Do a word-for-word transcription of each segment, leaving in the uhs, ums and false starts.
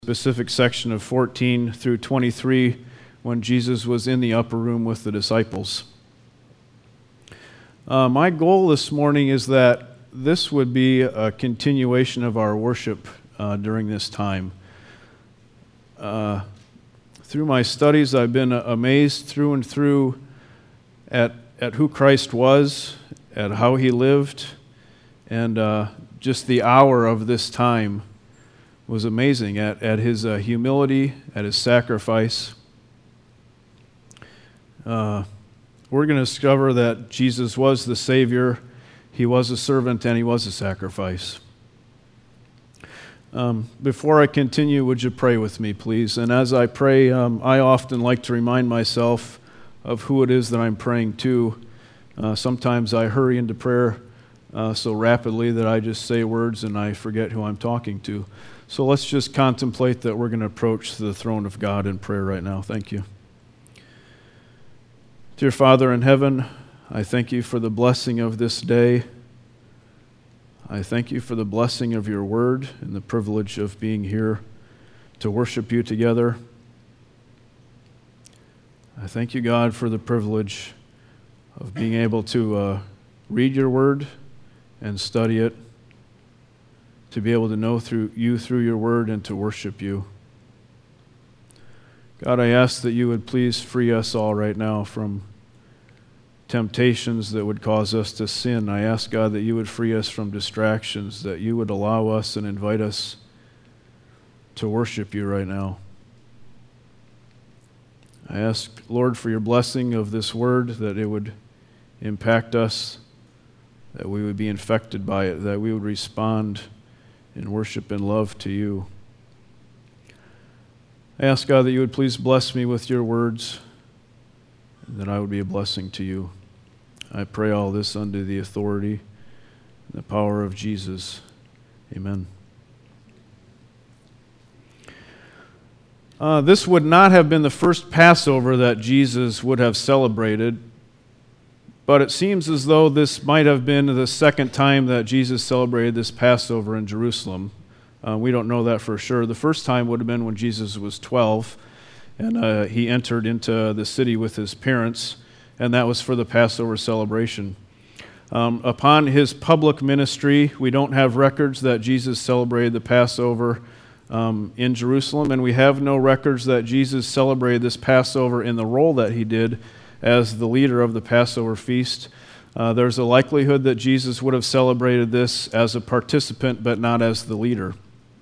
Specific section of fourteen through twenty-three when Jesus was in the upper room with the disciples. Uh, my goal this morning is that this would be a continuation of our worship uh, during this time. Uh, through my studies, I've been amazed through and through at, at who Christ was, at how he lived, and uh, just the hour of this time was amazing at, at his uh, humility, at his sacrifice. Uh, we're going to discover that Jesus was the Savior, he was a servant, and he was a sacrifice. Um, before I continue, would you pray with me, please? And as I pray, um, I often like to remind myself of who it is that I'm praying to. Uh, sometimes I hurry into prayer uh, so rapidly that I just say words and I forget who I'm talking to. So let's just contemplate that we're going to approach the throne of God in prayer right now. Thank you. Dear Father in heaven, I thank you for the blessing of this day. I thank you for the blessing of your word and the privilege of being here to worship you together. I thank you, God, for the privilege of being able to uh, read your word and study it, to be able to know through you through your word and to worship you. God, I ask that you would please free us all right now from temptations that would cause us to sin. I ask, God, that you would free us from distractions, that you would allow us and invite us to worship you right now. I ask, Lord, for your blessing of this word, that it would impact us, that we would be infected by it, that we would respond in worship and love to you. I ask, God, that you would please bless me with your words, and that I would be a blessing to you. I pray all this under the authority and the power of Jesus. Amen. Uh, this would not have been the first Passover that Jesus would have celebrated, but it seems as though this might have been the second time that Jesus celebrated this Passover in Jerusalem. Uh, we don't know that for sure. The first time would have been when Jesus was twelve, and uh, he entered into the city with his parents, and that was for the Passover celebration. Um, upon his public ministry, we don't have records that Jesus celebrated the Passover um, in Jerusalem, and we have no records that Jesus celebrated this Passover in the role that he did as the leader of the Passover feast. Uh, there's a likelihood that Jesus would have celebrated this as a participant, but not as the leader.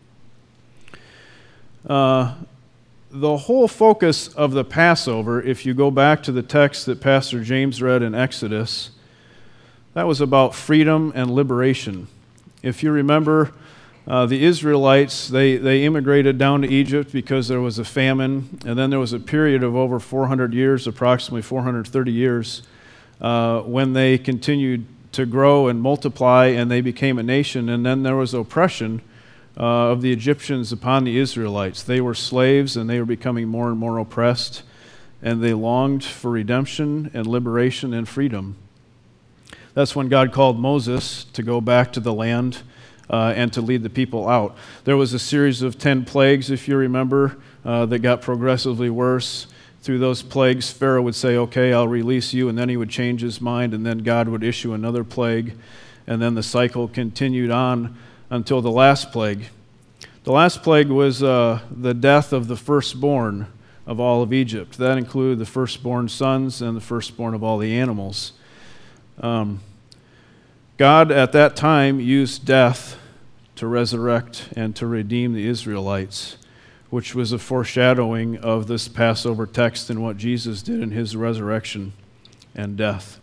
Uh, the whole focus of the Passover, if you go back to the text that Pastor James read in Exodus, that was about freedom and liberation. If you remember, Uh, the Israelites, they, they immigrated down to Egypt because there was a famine, and then there was a period of over four hundred years, approximately four hundred thirty years, uh, when they continued to grow and multiply, and they became a nation, and then there was oppression uh, of the Egyptians upon the Israelites. They were slaves, and they were becoming more and more oppressed, and they longed for redemption and liberation and freedom. That's when God called Moses to go back to the land Uh, and to lead the people out. There was a series of ten plagues, if you remember, uh, that got progressively worse. Through those plagues, Pharaoh would say, okay, I'll release you, and then he would change his mind, and then God would issue another plague, and then the cycle continued on until the last plague. The last plague was uh, the death of the firstborn of all of Egypt. That included the firstborn sons and the firstborn of all the animals. Um, God at that time used death to resurrect and to redeem the Israelites, which was a foreshadowing of this Passover text and what Jesus did in his resurrection and death.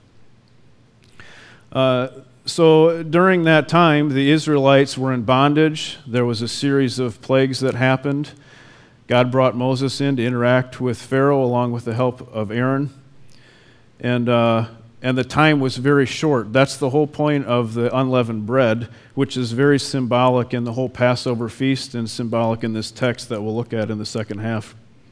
Uh, so during that time, the Israelites were in bondage. There was a series of plagues that happened. God brought Moses in to interact with Pharaoh along with the help of Aaron. And uh, And the time was very short. That's the whole point of the unleavened bread, which is very symbolic in the whole Passover feast and symbolic in this text that we'll look at in the second half.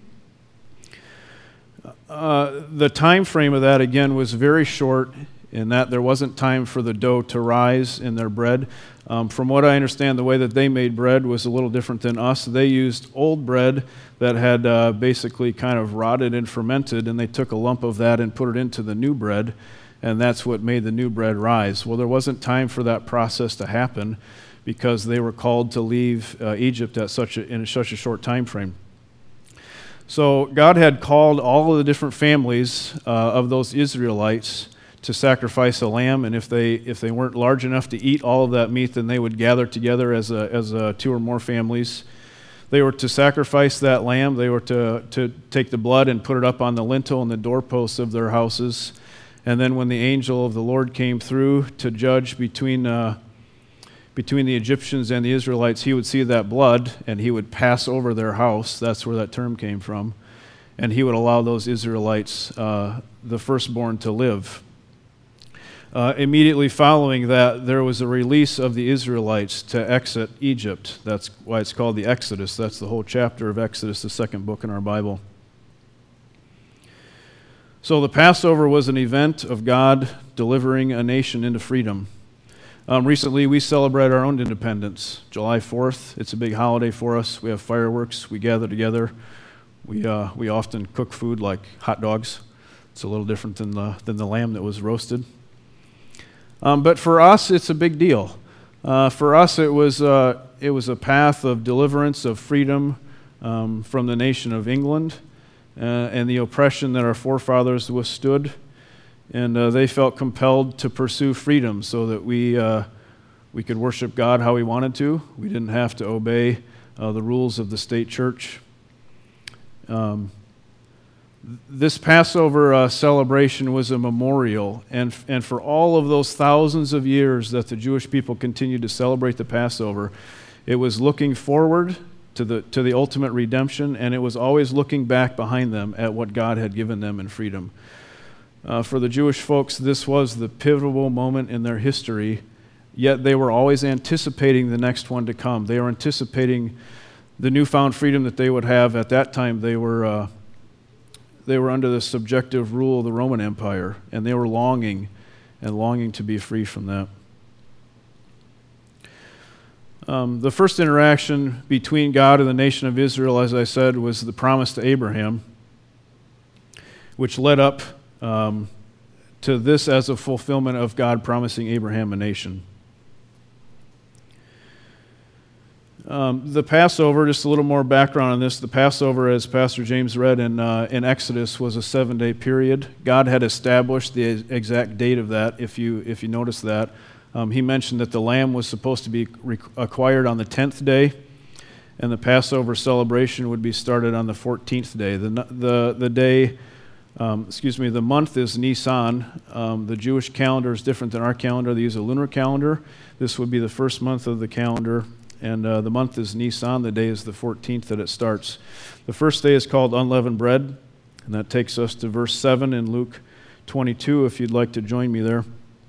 Uh, the time frame of that, again, was very short in that there wasn't time for the dough to rise in their bread. Um, from what I understand, the way that they made bread was a little different than us. They used old bread that had uh, basically kind of rotted and fermented, and they took a lump of that and put it into the new bread, and that's what made the new bread rise. Well, there wasn't time for that process to happen because they were called to leave uh, Egypt at such a, in such a short time frame. So God had called all of the different families uh, of those Israelites to sacrifice a lamb, and if they if they weren't large enough to eat all of that meat, then they would gather together as a, as a two or more families. They were to sacrifice that lamb. They were to, to take the blood and put it up on the lintel and the doorposts of their houses. And then when the angel of the Lord came through to judge between uh, between the Egyptians and the Israelites, he would see that blood and he would pass over their house. That's where that term came from. And he would allow those Israelites, uh, the firstborn, to live. Uh, immediately following that, there was a release of the Israelites to exit Egypt. That's why it's called the Exodus. That's the whole chapter of Exodus, the second book in our Bible. So the Passover was an event of God delivering a nation into freedom. Um, recently, we celebrate our own independence, July fourth. It's a big holiday for us. We have fireworks. We gather together. We uh, we often cook food like hot dogs. It's a little different than the than the lamb that was roasted. Um, but for us, it's a big deal. Uh, for us, it was uh, it was a path of deliverance, of freedom um, from the nation of England uh, and the oppression that our forefathers withstood. And uh, they felt compelled to pursue freedom so that we uh, we could worship God how we wanted to. We didn't have to obey uh, the rules of the state church. Um, This Passover uh, celebration was a memorial, and and for all of those thousands of years that the Jewish people continued to celebrate the Passover, it was looking forward to the to the ultimate redemption, and it was always looking back behind them at what God had given them in freedom. Uh, for the Jewish folks, this was the pivotal moment in their history, yet they were always anticipating the next one to come. They were anticipating the newfound freedom that they would have. At that time, they were... Uh, They were under the subjective rule of the Roman Empire, and they were longing and longing to be free from that. Um, the first interaction between God and the nation of Israel, as I said, was the promise to Abraham, which led up um, to this as a fulfillment of God promising Abraham a nation. Um, the Passover, just a little more background on this. The Passover, as Pastor James read in, uh, in Exodus, was a seven-day period. God had established the exact date of that, if you if you notice that. Um, he mentioned that the lamb was supposed to be re- acquired on the tenth day, and the Passover celebration would be started on the fourteenth day. The the the day, um, excuse me, the month is Nisan. Um, the Jewish calendar is different than our calendar. They use a lunar calendar. This would be the first month of the calendar. And uh, the month is Nisan. The day is the fourteenth that it starts. The first day is called unleavened bread, and that takes us to verse seven in Luke twenty-two, if you'd like to join me there.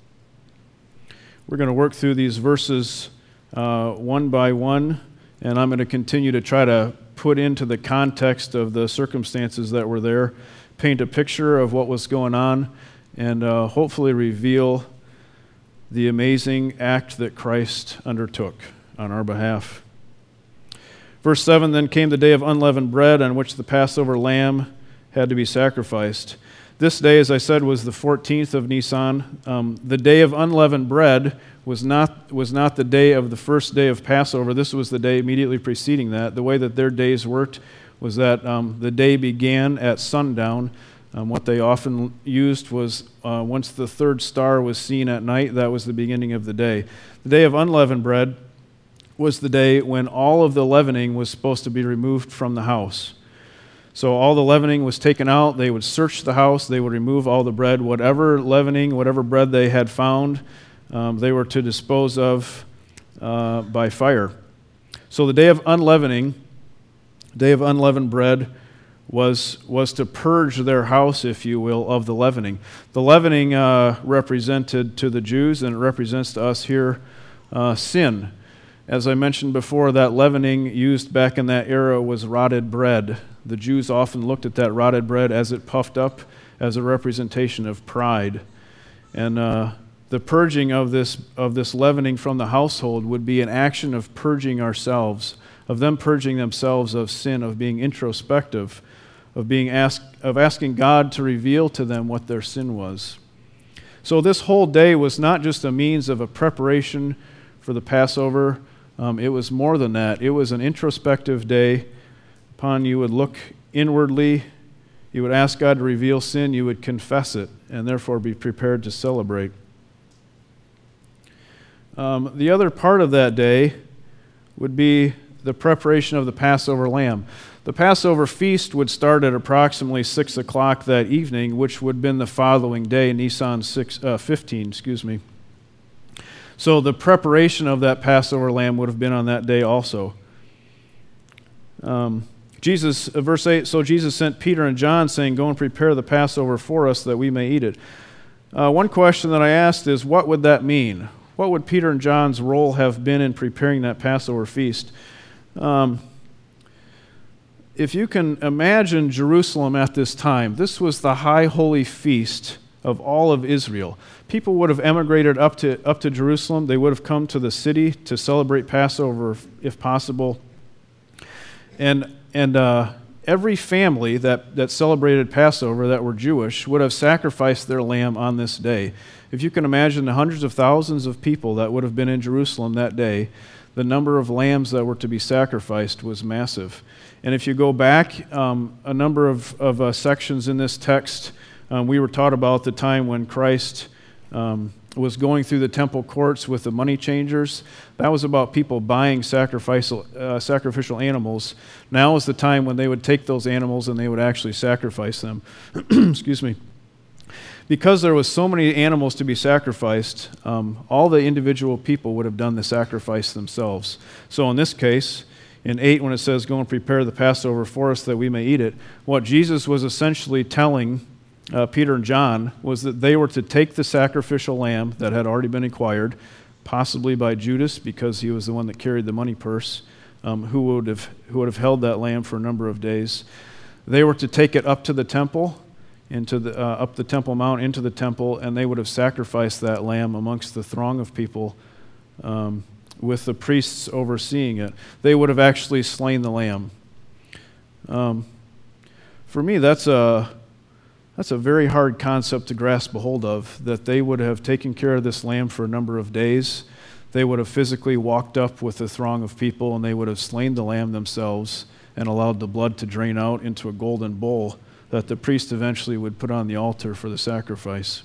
We're going to work through these verses uh, one by one, and I'm going to continue to try to put into the context of the circumstances that were there, paint a picture of what was going on, and uh, hopefully reveal the amazing act that Christ undertook on our behalf. Verse seven, then came the day of unleavened bread on which the Passover lamb had to be sacrificed. This day, as I said, was the fourteenth of Nisan. Um, the day of unleavened bread was not was not the day of the first day of Passover. This was the day immediately preceding that. The way that their days worked was that um, the day began at sundown. Um, what they often used was uh, once the third star was seen at night, that was the beginning of the day. The day of unleavened bread was the day when all of the leavening was supposed to be removed from the house. So all the leavening was taken out. They would search the house. They would remove all the bread. Whatever leavening, whatever bread they had found, um, they were to dispose of uh, by fire. So the day of unleavening, day of unleavened bread, was was to purge their house, if you will, of the leavening. The leavening uh, represented to the Jews, and it represents to us here, uh, sin. As I mentioned before, that leavening used back in that era was rotted bread. The Jews often looked at that rotted bread as it puffed up as a representation of pride. And uh, the purging of this of this leavening from the household would be an action of purging ourselves, of them purging themselves of sin, of being introspective, of being asked of asking God to reveal to them what their sin was. So this whole day was not just a means of a preparation for the Passover. Um, it was more than that. It was an introspective day upon you would look inwardly, you would ask God to reveal sin, you would confess it, and therefore be prepared to celebrate. Um, the other part of that day would be the preparation of the Passover lamb. The Passover feast would start at approximately six o'clock that evening, which would have been the following day, Nisan six, uh, fifteen, excuse me. So the preparation of that Passover lamb would have been on that day also. Um, Jesus, uh, verse eight, so Jesus sent Peter and John, saying, go and prepare the Passover for us that we may eat it. Uh, one question that I asked is, what would that mean? What would Peter and John's role have been in preparing that Passover feast? Um, if you can imagine Jerusalem at this time, this was the high holy feast of all of Israel. People would have emigrated up to up to Jerusalem. They would have come to the city to celebrate Passover if, if possible. And and uh, every family that, that celebrated Passover that were Jewish would have sacrificed their lamb on this day. If you can imagine the hundreds of thousands of people that would have been in Jerusalem that day, the number of lambs that were to be sacrificed was massive. And if you go back um, a number of, of uh, sections in this text, um, we were taught about the time when Christ um, was going through the temple courts with the money changers. That was about people buying sacrificial, uh, sacrificial animals. Now is the time when they would take those animals and they would actually sacrifice them. Excuse me. Because there was so many animals to be sacrificed, um, all the individual people would have done the sacrifice themselves. So in this case, in eight, when it says, go and prepare the Passover for us that we may eat it, what Jesus was essentially telling uh, Peter and John was that they were to take the sacrificial lamb that had already been acquired, possibly by Judas, because he was the one that carried the money purse, um, who would have who would have held that lamb for a number of days. They were to take it up to the temple, into the uh, up the Temple Mount into the temple, and they would have sacrificed that lamb amongst the throng of people, um, with the priests overseeing it. They would have actually slain the lamb. Um, for me, that's a that's a very hard concept to grasp a hold of, that they would have taken care of this lamb for a number of days. They would have physically walked up with the throng of people, and they would have slain the lamb themselves and allowed the blood to drain out into a golden bowl that the priest eventually would put on the altar for the sacrifice.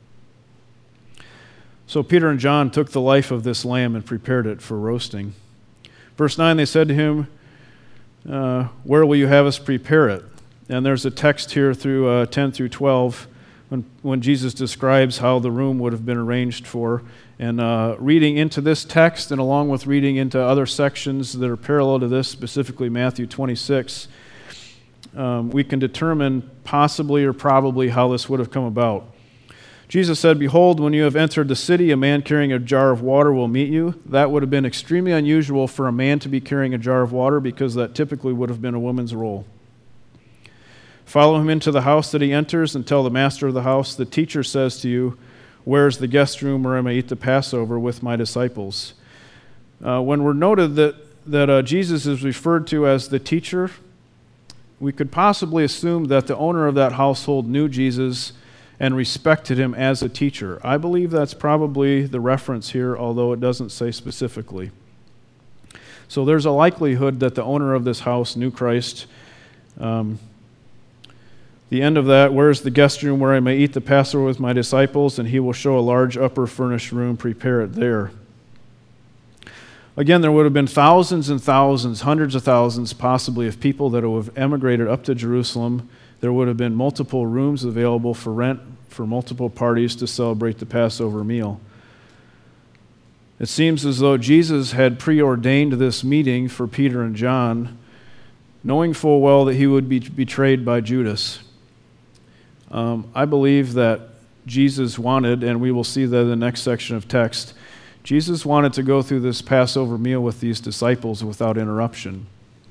So Peter and John took the life of this lamb and prepared it for roasting. Verse nine, they said to him, uh, where will you have us prepare it? And there's a text here through uh, ten through twelve when, when Jesus describes how the room would have been arranged for. And uh, reading into this text, and along with reading into other sections that are parallel to this, specifically Matthew twenty-six, Um, we can determine possibly or probably how this would have come about. Jesus said, behold, when you have entered the city, a man carrying a jar of water will meet you. That would have been extremely unusual for a man to be carrying a jar of water, because that typically would have been a woman's role. Follow him into the house that he enters and tell the master of the house, the teacher says to you, where is the guest room where I may eat the Passover with my disciples? Uh, when we're noted that, that uh, Jesus is referred to as the teacher, we could possibly assume that the owner of that household knew Jesus and respected him as a teacher. I believe that's probably the reference here, although it doesn't say specifically. So there's a likelihood that the owner of this house knew Christ. Um, the end of that, where is the guest room where I may eat the Passover with my disciples? And he will show a large upper furnished room, prepare it there. Again, there would have been thousands and thousands, hundreds of thousands possibly of people that would have emigrated up to Jerusalem. There would have been multiple rooms available for rent for multiple parties to celebrate the Passover meal. It seems as though Jesus had preordained this meeting for Peter and John, knowing full well that he would be betrayed by Judas. Um, I believe that Jesus wanted, and we will see that in the next section of text, Jesus wanted to go through this Passover meal with these disciples without interruption.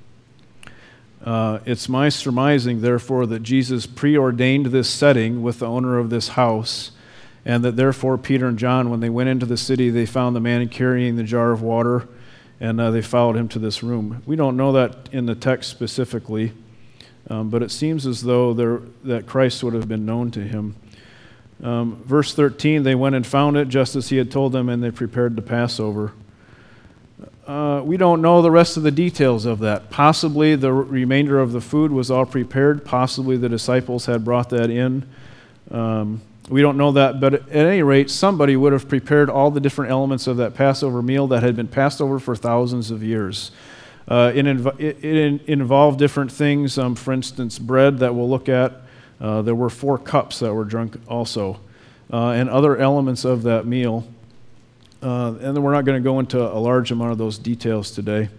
Uh, it's my surmising, therefore, that Jesus preordained this setting with the owner of this house, and that therefore Peter and John, when they went into the city, they found the man carrying the jar of water, and uh, they followed him to this room. We don't know that in the text specifically, um, but it seems as though there, that Christ would have been known to him. Um, verse thirteen, they went and found it just as he had told them, and they prepared the Passover. Uh, we don't know the rest of the details of that. Possibly the remainder of the food was all prepared. Possibly the disciples had brought that in. Um, we don't know that, but at any rate, somebody would have prepared all the different elements of that Passover meal that had been passed over for thousands of years. Uh, it, inv- it, it involved different things. Um, for instance, bread that we'll look at. Uh, there were four cups that were drunk also, uh, and other elements of that meal. Uh, and then we're not going to go into a large amount of those details today.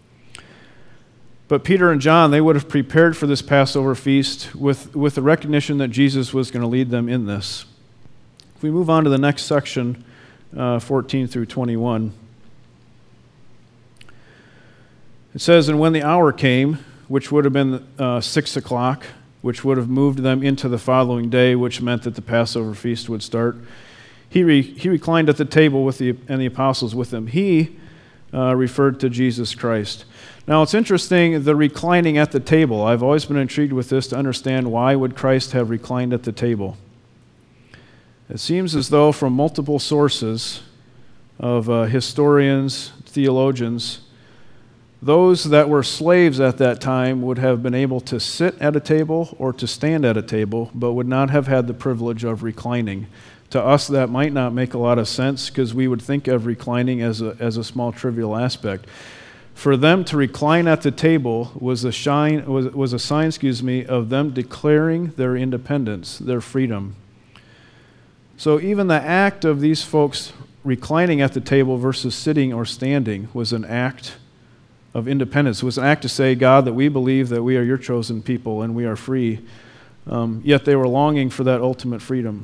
But Peter and John, they would have prepared for this Passover feast with, with the recognition that Jesus was going to lead them in this. If we move on to the next section, uh, fourteen through twenty-one, it says, "And when the hour came, which would have been uh, six o'clock, which would have moved them into the following day, which meant that the Passover feast would start, He re, he reclined at the table with the and the apostles with him." He uh, referred to Jesus Christ. Now it's interesting, the reclining at the table. I've always been intrigued with this to understand why would Christ have reclined at the table. It seems as though from multiple sources of uh, historians, theologians, those that were slaves at that time would have been able to sit at a table or to stand at a table, but would not have had the privilege of reclining. To us, that might not make a lot of sense because we would think of reclining as a, as a small, trivial aspect. For them to recline at the table was a, shine, was, was a sign excuse me, of them declaring their independence, their freedom. So even the act of these folks reclining at the table versus sitting or standing was an act of independence. It was an act to say, God, that we believe that we are your chosen people and we are free. Um, yet they were longing for that ultimate freedom.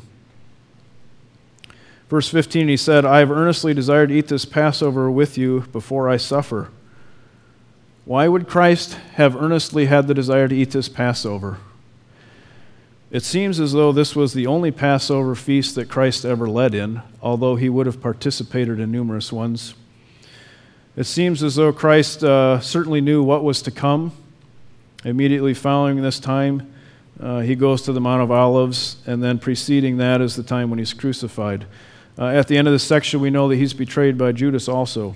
Verse fifteen, he said, "I have earnestly desired to eat this Passover with you before I suffer." Why would Christ have earnestly had the desire to eat this Passover? It seems as though this was the only Passover feast that Christ ever led in, although he would have participated in numerous ones. It seems as though Christ uh, certainly knew what was to come. Immediately following this time, uh, he goes to the Mount of Olives, and then preceding that is the time when he's crucified. Uh, at the end of this section, we know that he's betrayed by Judas also.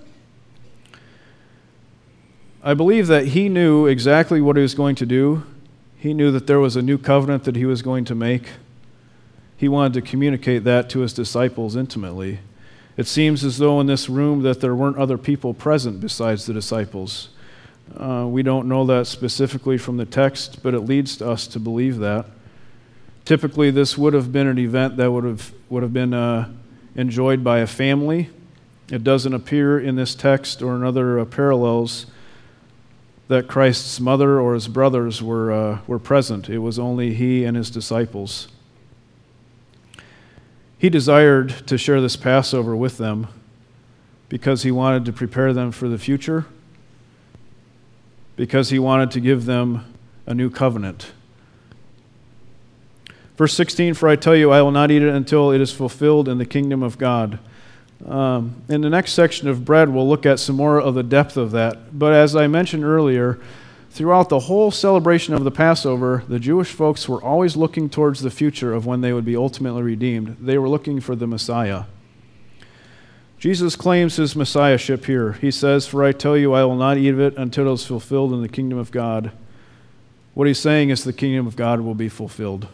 I believe that he knew exactly what he was going to do. He knew that there was a new covenant that he was going to make. He wanted to communicate that to his disciples intimately. It seems as though in this room that there weren't other people present besides the disciples. Uh, we don't know that specifically from the text, but it leads to us to believe that. Typically, this would have been an event that would have would have been uh, enjoyed by a family. It doesn't appear in this text or in other uh, parallels that Christ's mother or his brothers were uh, were present. It was only he and his disciples. He desired to share this Passover with them because he wanted to prepare them for the future, because he wanted to give them a new covenant. Verse sixteen, "For I tell you, I will not eat it until it is fulfilled in the kingdom of God." Um, in the next section of bread, we'll look at some more of the depth of that. But as I mentioned earlier, throughout the whole celebration of the Passover, the Jewish folks were always looking towards the future of when they would be ultimately redeemed. They were looking for the Messiah. Jesus claims his messiahship here. He says, "For I tell you, I will not eat of it until it is fulfilled in the kingdom of God." What he's saying is the kingdom of God will be fulfilled.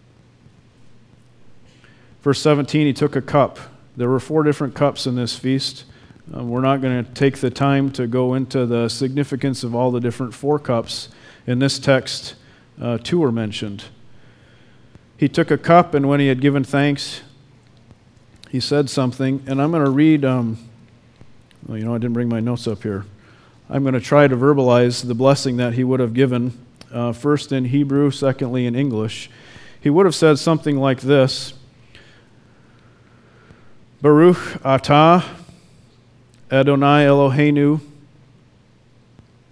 Verse seventeen, he took a cup. There were four different cups in this feast. Um, we're not going to take the time to go into the significance of all the different four cups. In this text, uh, two are mentioned. He took a cup, and when he had given thanks, he said something. And I'm going to read, um, well, you know, I didn't bring my notes up here. I'm going to try to verbalize the blessing that he would have given, uh, first in Hebrew, secondly in English. He would have said something like this: Baruch atah Adonai Eloheinu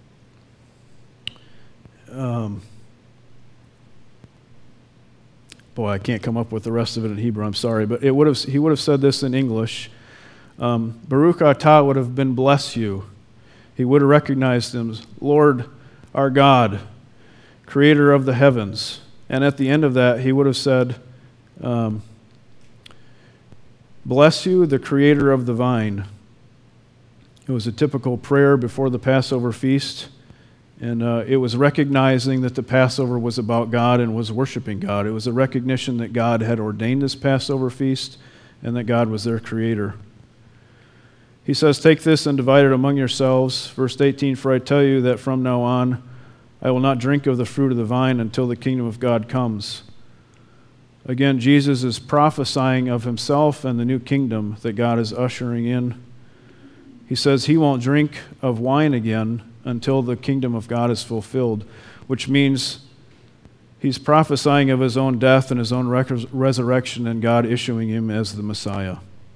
um, boy, I can't come up with the rest of it in Hebrew, I'm sorry, but it would have, he would have said this in English. Um, Baruch atah would have been bless you. He would have recognized him as Lord, our God, creator of the heavens. And at the end of that, he would have said, um, bless you, the creator of the vine. It was a typical prayer before the Passover feast, and uh, it was recognizing that the Passover was about God and was worshiping God. It was a recognition that God had ordained this Passover feast and that God was their creator. He says, take this and divide it among yourselves. Verse eighteen, for I tell you that from now on I will not drink of the fruit of the vine until the kingdom of God comes. Again, Jesus is prophesying of himself and the new kingdom that God is ushering in. He says he won't drink of wine again until the kingdom of God is fulfilled, which means he's prophesying of his own death and his own resurrection and God issuing him as the Messiah.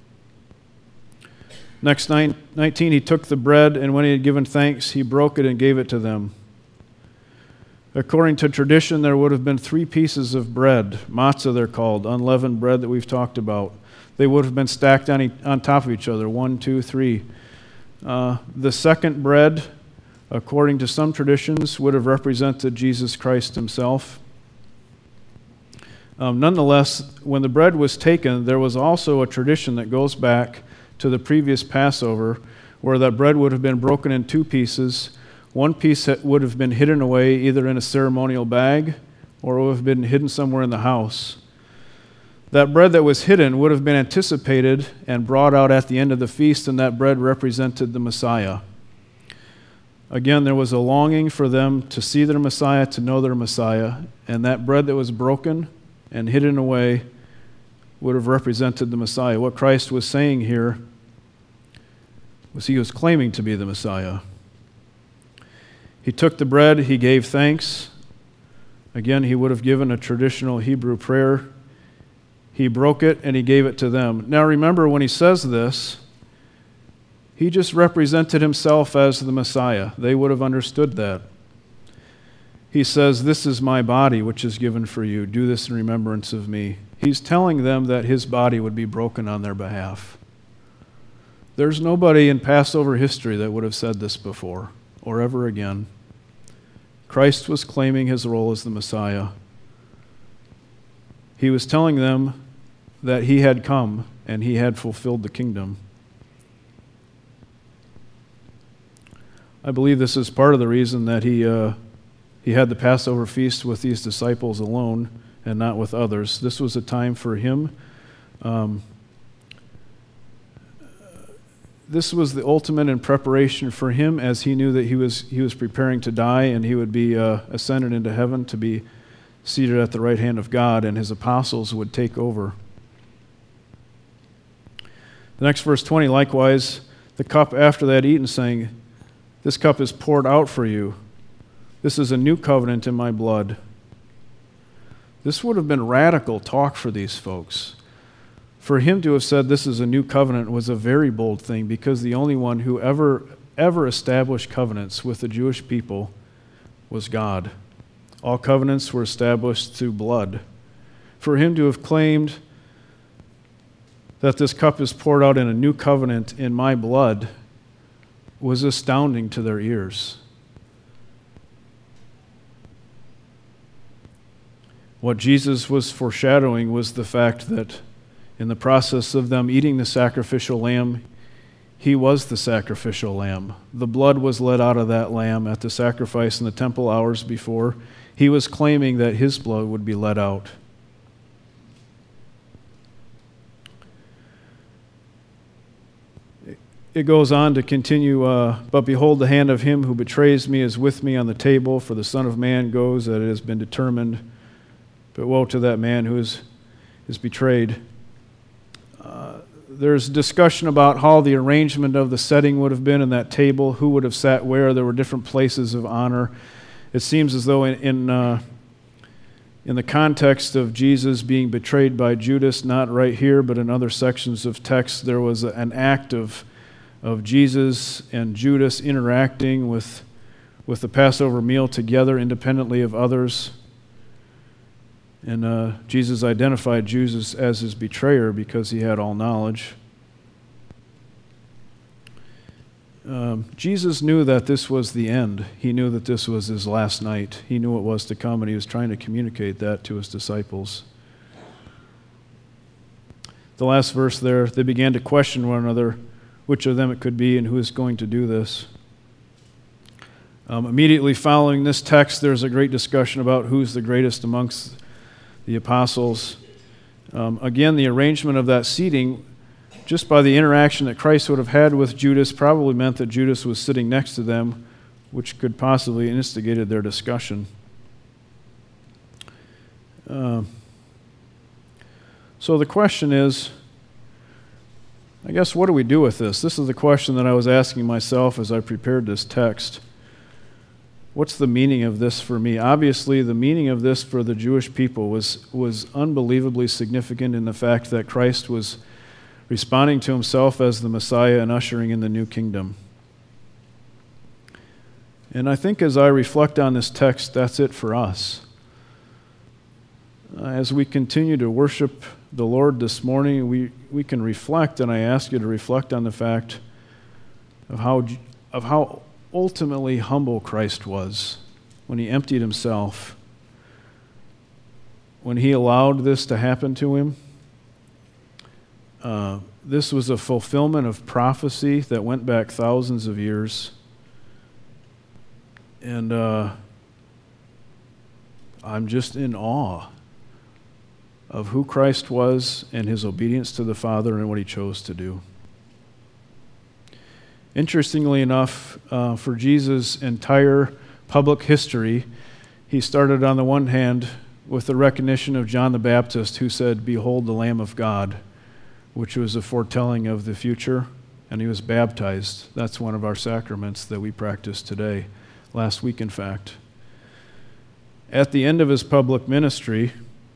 Next, nineteen, he took the bread, and when he had given thanks, he broke it and gave it to them. According to tradition, there would have been three pieces of bread, matzah they're called, unleavened bread that we've talked about. They would have been stacked on, e- on top of each other, one, two, three. Uh, the second bread, according to some traditions, would have represented Jesus Christ himself. Um, nonetheless, when the bread was taken, there was also a tradition that goes back to the previous Passover, where that bread would have been broken in two pieces. One piece would have been hidden away either in a ceremonial bag or would have been hidden somewhere in the house. That bread that was hidden would have been anticipated and brought out at the end of the feast, and that bread represented the Messiah. Again, there was a longing for them to see their Messiah, to know their Messiah, and that bread that was broken and hidden away would have represented the Messiah. What Christ was saying here was he was claiming to be the Messiah. He took the bread, he gave thanks. Again, he would have given a traditional Hebrew prayer. He broke it and he gave it to them. Now remember, when he says this, he just represented himself as the Messiah. They would have understood that. He says, this is my body, which is given for you. Do this in remembrance of me. He's telling them that his body would be broken on their behalf. There's nobody in Passover history that would have said this before or ever again. Christ was claiming his role as the Messiah. He was telling them that he had come and he had fulfilled the kingdom. I believe this is part of the reason that he uh, he had the Passover feast with these disciples alone and not with others. This was a time for him. Um, this was the ultimate in preparation for him, as he knew that he was he was preparing to die and he would be uh, ascended into heaven to be seated at the right hand of God, and his apostles would take over. The next verse twenty, likewise, the cup after that eaten, saying, this cup is poured out for you. This is a new covenant in my blood. This would have been radical talk for these folks. For him to have said this is a new covenant was a very bold thing, because the only one who ever, ever established covenants with the Jewish people was God. All covenants were established through blood. For him to have claimed that this cup is poured out in a new covenant in my blood was astounding to their ears. What Jesus was foreshadowing was the fact that in the process of them eating the sacrificial lamb, he was the sacrificial lamb. The blood was let out of that lamb at the sacrifice in the temple hours before. He was claiming that his blood would be let out. It goes on to continue, uh, but behold, the hand of him who betrays me is with me on the table, for the Son of Man goes that it has been determined. But woe to that man who is, is betrayed. Uh, there's discussion about how the arrangement of the setting would have been in that table, who would have sat where. There were different places of honor. It seems as though in in, uh, in the context of Jesus being betrayed by Judas, not right here, but in other sections of text, there was an act of of Jesus and Judas interacting with, with the Passover meal together independently of others. And uh, Jesus identified Judas as his betrayer because he had all knowledge. Um, Jesus knew that this was the end. He knew that this was his last night. He knew what was to come, and he was trying to communicate that to his disciples. The last verse there, they began to question one another which of them it could be and who is going to do this. Um, immediately following this text, there's a great discussion about who's the greatest amongst the apostles. Um, again, the arrangement of that seating, just by the interaction that Christ would have had with Judas, probably meant that Judas was sitting next to them, which could possibly have instigated their discussion. Uh, so the question is, I guess, what do we do with this? This is the question that I was asking myself as I prepared this text. What's the meaning of this for me? Obviously, the meaning of this for the Jewish people was, was unbelievably significant in the fact that Christ was responding to himself as the Messiah and ushering in the new kingdom. And I think as I reflect on this text, that's it for us. Uh, as we continue to worship the Lord this morning, we, we can reflect, and I ask you to reflect on the fact of how of how ultimately humble Christ was when he emptied himself, when he allowed this to happen to him. Uh, this was a fulfillment of prophecy that went back thousands of years. And uh, I'm just in awe of who Christ was and his obedience to the Father and what he chose to do. Interestingly enough, uh, for Jesus' entire public history, he started on the one hand with the recognition of John the Baptist, who said, "Behold the Lamb of God," which was a foretelling of the future, and he was baptized. That's one of our sacraments that we practice today, last week in fact. At the end of his public ministry,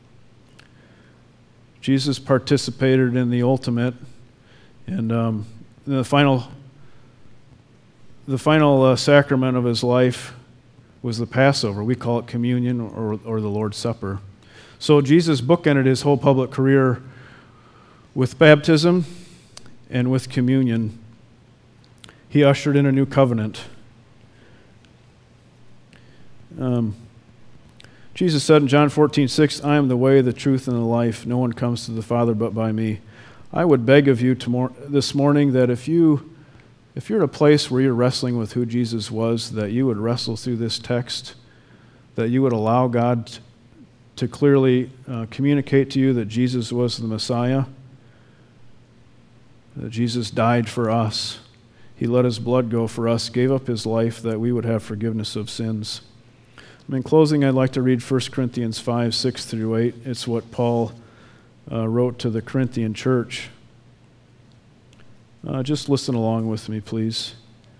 Jesus participated in the ultimate and um, the final The final uh, sacrament of his life was the Passover. We call it communion or, or the Lord's Supper. So Jesus bookended his whole public career with baptism and with communion. He ushered in a new covenant. Um, Jesus said in John fourteen six, "I am the way, the truth, and the life. No one comes to the Father but by me." I would beg of you tomorrow, this morning that if you If you're at a place where you're wrestling with who Jesus was, that you would wrestle through this text, that you would allow God to clearly uh, communicate to you that Jesus was the Messiah, that Jesus died for us. He let his blood go for us, gave up his life that we would have forgiveness of sins. And in closing, I'd like to read First Corinthians five, six through eight. It's what Paul uh, wrote to the Corinthian church. Uh, just listen along with me, please.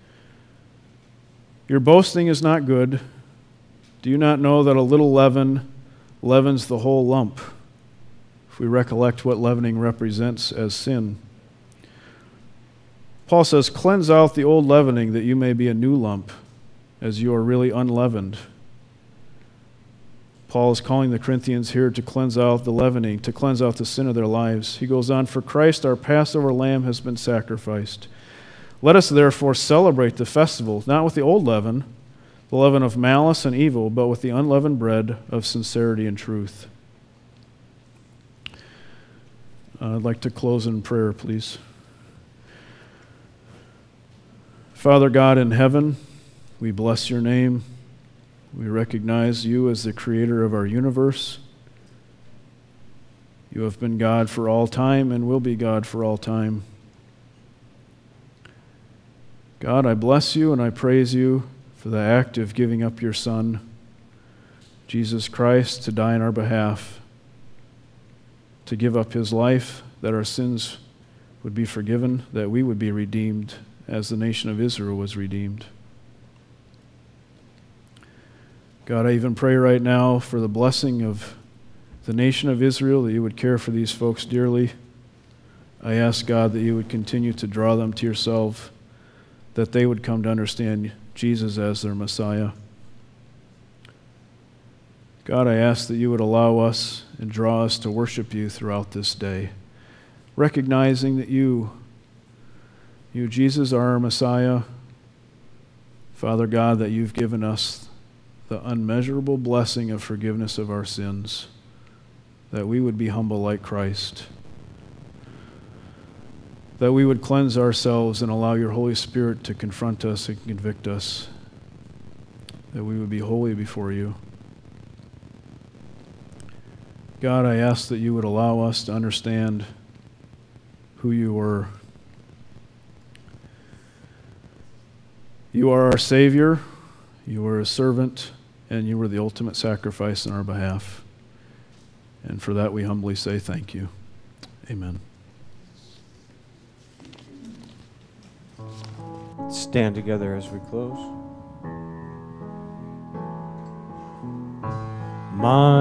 "Your boasting is not good. Do you not know that a little leaven leavens the whole lump?" If we recollect what leavening represents as sin. Paul says, "Cleanse out the old leavening that you may be a new lump, as you are really unleavened." Paul is calling the Corinthians here to cleanse out the leavening, to cleanse out the sin of their lives. He goes on, "For Christ, our Passover lamb, has been sacrificed. Let us therefore celebrate the festival, not with the old leaven, the leaven of malice and evil, but with the unleavened bread of sincerity and truth." Uh, I'd like to close in prayer, please. Father God in heaven, we bless your name. We recognize you as the creator of our universe. You have been God for all time and will be God for all time. God, I bless you and I praise you for the act of giving up your Son, Jesus Christ, to die on our behalf, to give up his life that our sins would be forgiven, that we would be redeemed as the nation of Israel was redeemed. God, I even pray right now for the blessing of the nation of Israel, that you would care for these folks dearly. I ask, God, that you would continue to draw them to yourself, that they would come to understand Jesus as their Messiah. God, I ask that you would allow us and draw us to worship you throughout this day, recognizing that you, you, Jesus, are our Messiah. Father God, that you've given us the unmeasurable blessing of forgiveness of our sins, that we would be humble like Christ, that we would cleanse ourselves and allow your Holy Spirit to confront us and convict us, that we would be holy before you. God, I ask that you would allow us to understand who you were. You are our Savior, you are a servant, and you were the ultimate sacrifice on our behalf. And for that we humbly say thank you. Amen. Stand together as we close. My